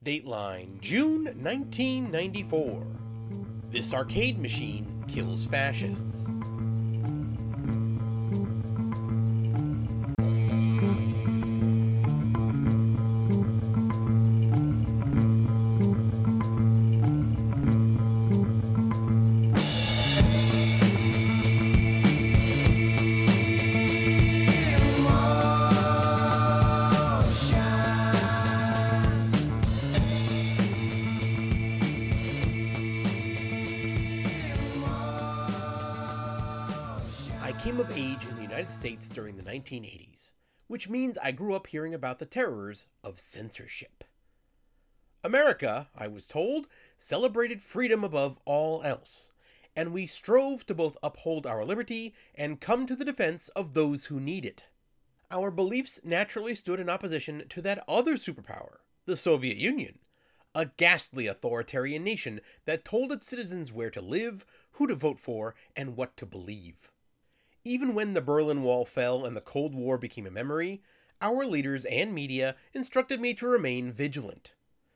Dateline, June 1994. This arcade machine kills fascists. I came of age in the United States during the 1980s, which means I grew up hearing about the terrors of censorship. America, I was told, celebrated freedom above all else, and we strove to both uphold our liberty and come to the defense of those who need it. Our beliefs naturally stood in opposition to that other superpower, the Soviet Union, a ghastly authoritarian nation that told its citizens where to live, who to vote for, and what to believe. Even when the Berlin Wall fell and the Cold War became a memory, our leaders and media instructed me to remain vigilant.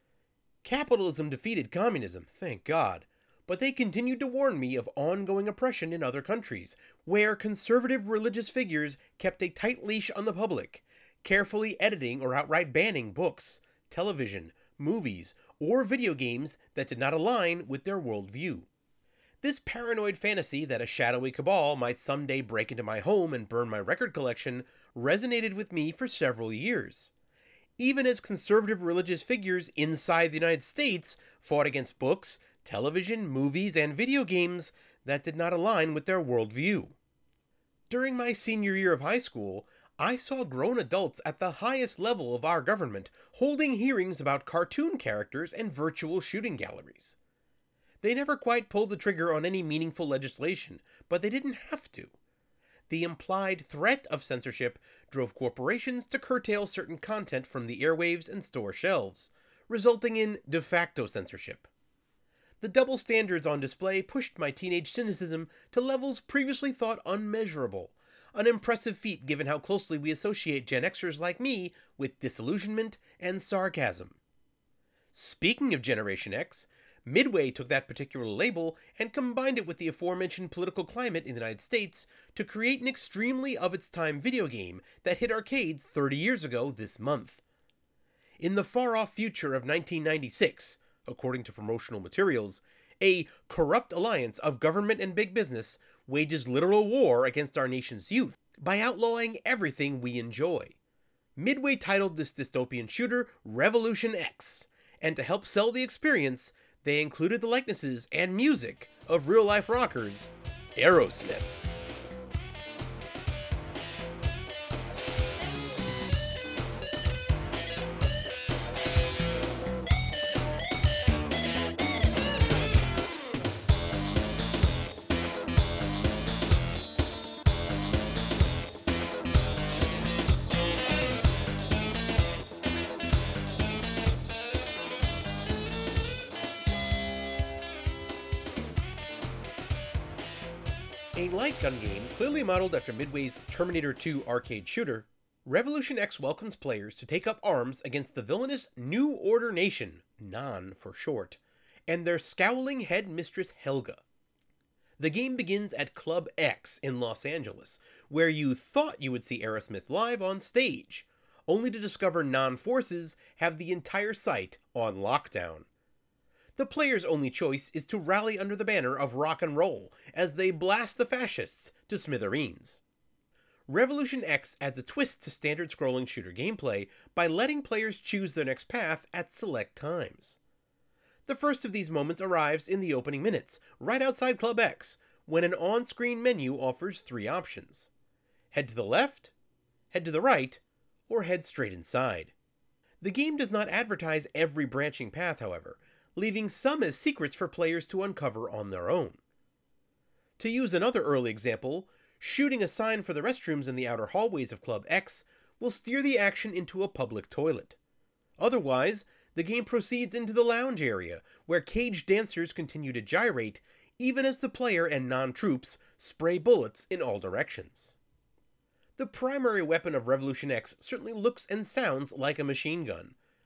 Capitalism defeated communism, thank God, but they continued to warn me of ongoing oppression in other countries, where conservative religious figures kept a tight leash on the public, carefully editing or outright banning books, television, movies, or video games that did not align with their worldview. This paranoid fantasy that a shadowy cabal might someday break into my home and burn my record collection resonated with me for several years. Even as conservative religious figures inside the United States fought against books, television, movies, and video games that did not align with their worldview. During my senior year of high school, I saw grown adults at the highest level of our government holding hearings about cartoon characters and virtual shooting galleries. They never quite pulled the trigger on any meaningful legislation, but they didn't have to. The implied threat of censorship drove corporations to curtail certain content from the airwaves and store shelves, resulting in de facto censorship. The double standards on display pushed my teenage cynicism to levels previously thought unmeasurable, an impressive feat given how closely we associate Gen Xers like me with disillusionment and sarcasm. Speaking of Generation X, Midway took that particular label and combined it with the aforementioned political climate in the United States to create an extremely of-its-time video game that hit arcades 30 years ago this month. In the far-off future of 1996, according to promotional materials, a corrupt alliance of government and big business wages literal war against our nation's youth by outlawing everything we enjoy. Midway titled this dystopian shooter Revolution X, and to help sell the experience, they included the likenesses and music of real-life rockers Aerosmith. A light gun game clearly modeled after Midway's Terminator 2 arcade shooter, Revolution X welcomes players to take up arms against the villainous New Order Nation, NON for short, and their scowling head mistress Helga. The game begins at Club X in Los Angeles, where you thought you would see Aerosmith live on stage, only to discover NON forces have the entire site on lockdown. The player's only choice is to rally under the banner of rock and roll as they blast the fascists to smithereens. Revolution X adds a twist to standard scrolling shooter gameplay by letting players choose their next path at select times. The first of these moments arrives in the opening minutes, right outside Club X, when an on-screen menu offers three options. Head to the left, head to the right, or head straight inside. The game does not advertise every branching path, however, leaving some as secrets for players to uncover on their own. To use another early example, shooting a sign for the restrooms in the outer hallways of Club X will steer the action into a public toilet. Otherwise, the game proceeds into the lounge area, where caged dancers continue to gyrate, even as the player and non-troops spray bullets in all directions. The primary weapon of Revolution X certainly looks and sounds like a machine gun,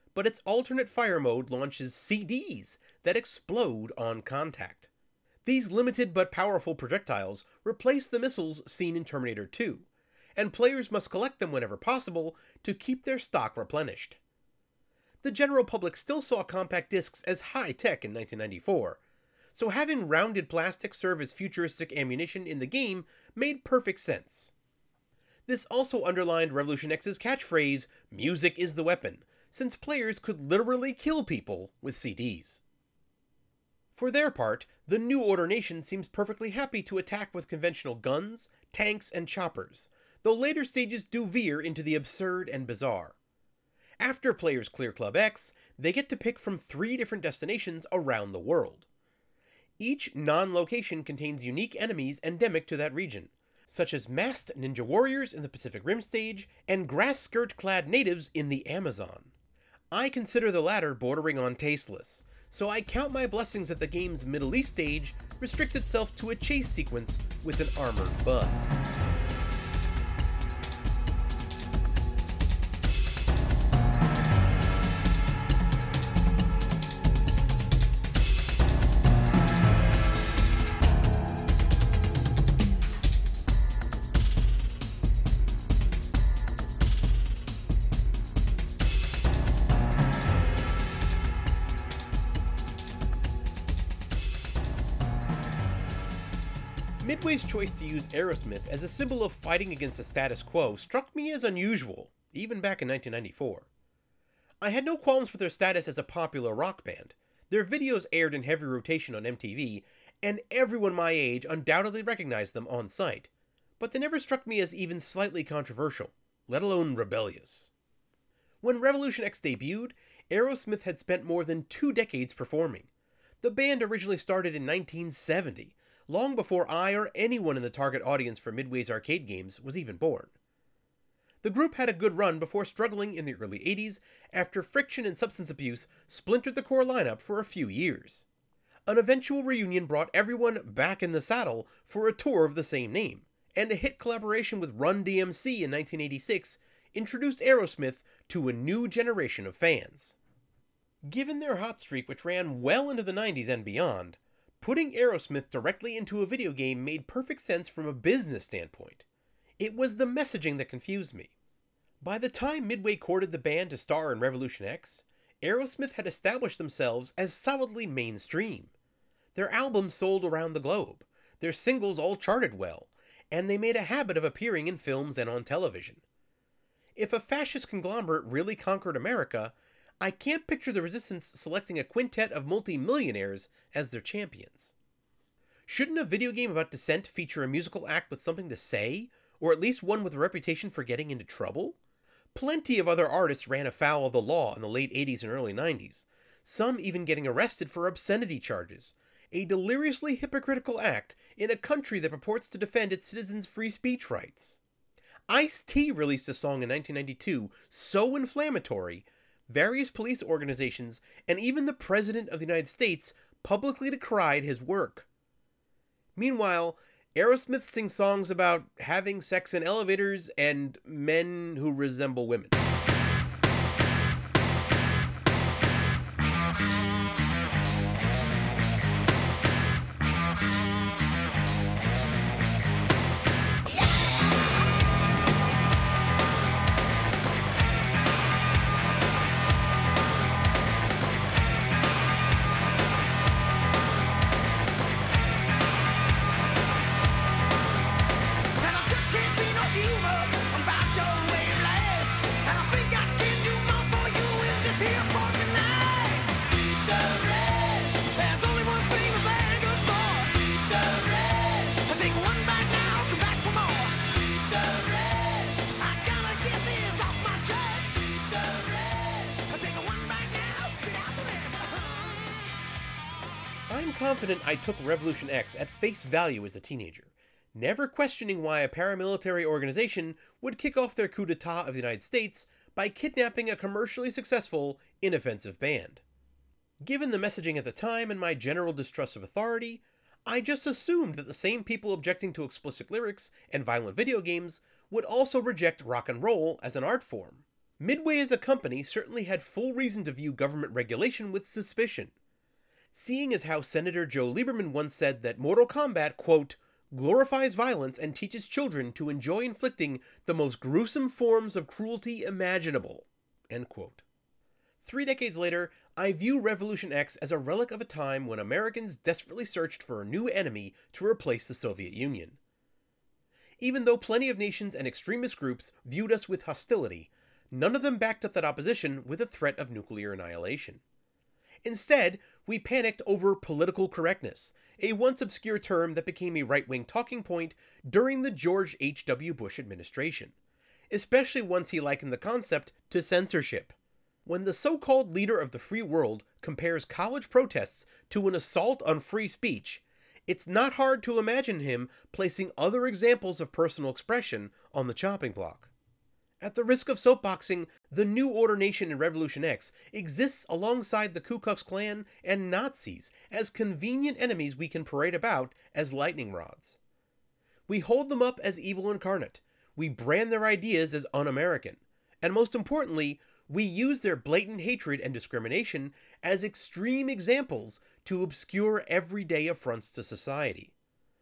but its alternate fire mode launches CDs that explode on contact. These limited but powerful projectiles replace the missiles seen in Terminator 2, and players must collect them whenever possible to keep their stock replenished. The general public still saw compact discs as high-tech in 1994, so having rounded plastic serve as futuristic ammunition in the game made perfect sense. This also underlined Revolution X's catchphrase, "Music is the weapon," since players could literally kill people with CDs. For their part, the New Order Nation seems perfectly happy to attack with conventional guns, tanks, and choppers, though later stages do veer into the absurd and bizarre. After players clear Club X, they get to pick from 3 different destinations around the world. Each non-location contains unique enemies endemic to that region, such as masked ninja warriors in the Pacific Rim stage and grass-skirt-clad natives in the Amazon. I consider the latter bordering on tasteless, so I count my blessings that the game's Middle East stage restricts itself to a chase sequence with an armored bus. Midway's choice to use Aerosmith as a symbol of fighting against the status quo struck me as unusual, even back in 1994. I had no qualms with their status as a popular rock band. Their videos aired in heavy rotation on MTV, and everyone my age undoubtedly recognized them on sight, but they never struck me as even slightly controversial, let alone rebellious. When Revolution X debuted, Aerosmith had spent more than 2 decades performing. The band originally started in 1970, long before I or anyone in the target audience for Midway's arcade games was even born. The group had a good run before struggling in the early 80s after friction and substance abuse splintered the core lineup for a few years. An eventual reunion brought everyone back in the saddle for a tour of the same name, and a hit collaboration with Run DMC in 1986 introduced Aerosmith to a new generation of fans. Given their hot streak, which ran well into the 90s and beyond, putting Aerosmith directly into a video game made perfect sense from a business standpoint. It was the messaging that confused me. By the time Midway courted the band to star in Revolution X, Aerosmith had established themselves as solidly mainstream. Their albums sold around the globe, their singles all charted well, and they made a habit of appearing in films and on television. If a fascist conglomerate really conquered America, I can't picture the resistance selecting a quintet of multi-millionaires as their champions. Shouldn't a video game about dissent feature a musical act with something to say, or at least one with a reputation for getting into trouble? Plenty of other artists ran afoul of the law in the late 80s and early 90s, some even getting arrested for obscenity charges, a deliriously hypocritical act in a country that purports to defend its citizens' free speech rights. Ice-T released a song in 1992 so inflammatory, various police organizations, and even the President of the United States publicly decried his work. Meanwhile, Aerosmith sings songs about having sex in elevators and men who resemble women. I'm confident I took Revolution X at face value as a teenager, never questioning why a paramilitary organization would kick off their coup d'etat of the United States by kidnapping a commercially successful, inoffensive band. Given the messaging at the time and my general distrust of authority, I just assumed that the same people objecting to explicit lyrics and violent video games would also reject rock and roll as an art form. Midway as a company certainly had full reason to view government regulation with suspicion. Seeing as how Senator Joe Lieberman once said that Mortal Kombat, quote, glorifies violence and teaches children to enjoy inflicting the most gruesome forms of cruelty imaginable, end quote. 3 decades later, I view Revolution X as a relic of a time when Americans desperately searched for a new enemy to replace the Soviet Union. Even though plenty of nations and extremist groups viewed us with hostility, none of them backed up that opposition with a threat of nuclear annihilation. Instead, we panicked over political correctness, a once obscure term that became a right-wing talking point during the George H.W. Bush administration, especially once he likened the concept to censorship. When the so-called leader of the free world compares college protests to an assault on free speech, it's not hard to imagine him placing other examples of personal expression on the chopping block. At the risk of soapboxing, the New Order Nation in Revolution X exists alongside the Ku Klux Klan and Nazis as convenient enemies we can parade about as lightning rods. We hold them up as evil incarnate, we brand their ideas as un-American, and most importantly, we use their blatant hatred and discrimination as extreme examples to obscure everyday affronts to society.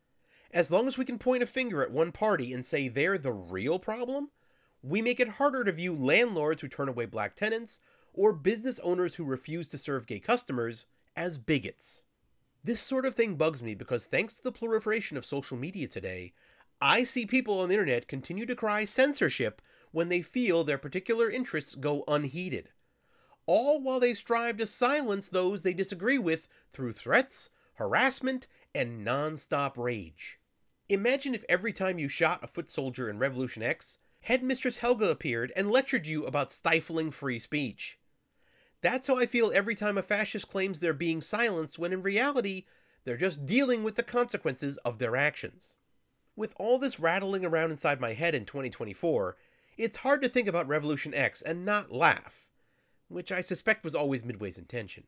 As long as we can point a finger at one party and say they're the real problem, we make it harder to view landlords who turn away black tenants or business owners who refuse to serve gay customers as bigots. This sort of thing bugs me because thanks to the proliferation of social media today, I see people on the internet continue to cry censorship when they feel their particular interests go unheeded, all while they strive to silence those they disagree with through threats, harassment, and non-stop rage. Imagine if every time you shot a foot soldier in Revolution X, Headmistress Helga appeared and lectured you about stifling free speech. That's how I feel every time a fascist claims they're being silenced when in reality, they're just dealing with the consequences of their actions. With all this rattling around inside my head in 2024, it's hard to think about Revolution X and not laugh, which I suspect was always Midway's intention.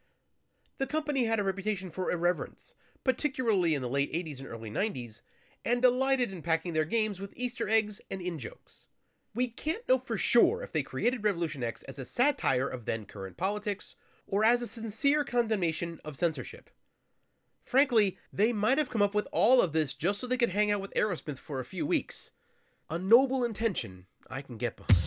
The company had a reputation for irreverence, particularly in the late 80s and early 90s, and delighted in packing their games with Easter eggs and in-jokes. We can't know for sure if they created Revolution X as a satire of then-current politics, or as a sincere condemnation of censorship. Frankly, they might have come up with all of this just so they could hang out with Aerosmith for a few weeks. A noble intention I can get behind.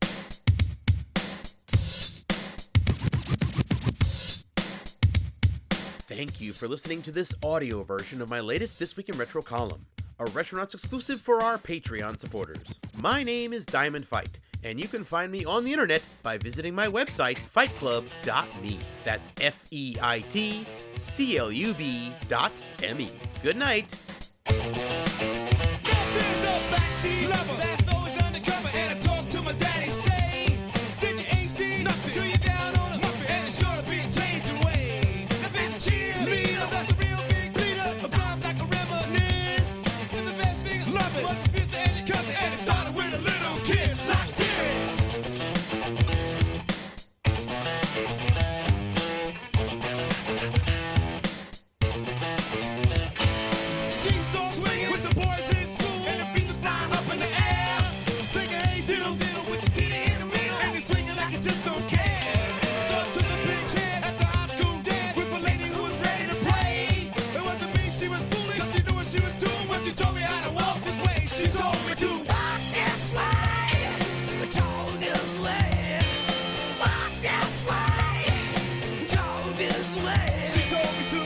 Thank you for listening to this audio version of my latest This Week in Retro column, a Retronauts exclusive for our Patreon supporters. My name is Diamond Fight, and you can find me on the internet by visiting my website, fightclub.me. That's FEITCLUB.me. Good night. There's a backseat lover that's always undercover, and I talk to my daddy, say, said you ain't seen nothing till you're down on a muffin, and it's sure to be a changing ways. Now been a cheerleader, that's a real big leader, of times like a reminisce. And the best thing, love it, was your sister and your cousin, and it started with a little kiss like this. Seesaw swinging with the boys in tune, and the feet are flying up in the air. Singing, hey, diddle, diddle with the titty in the middle, and they swinging like it just don't care. So I took a bitch head at the high school dance with a lady who was ready to play. It wasn't me, she was fooling, cause she knew what she was doing when she told me how to walk this way. She told me to walk this way, told this way, walk this way, told this way. She told me to